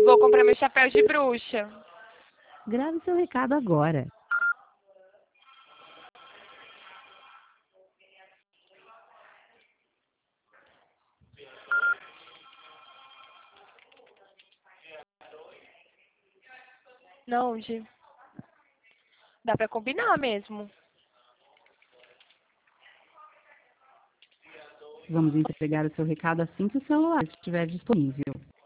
Vou comprar meu chapéu de bruxa. Grave seu recado agora. Não, Gi. Dá pra combinar mesmo. Vamos entregar o seu recado assim que o celular estiver disponível.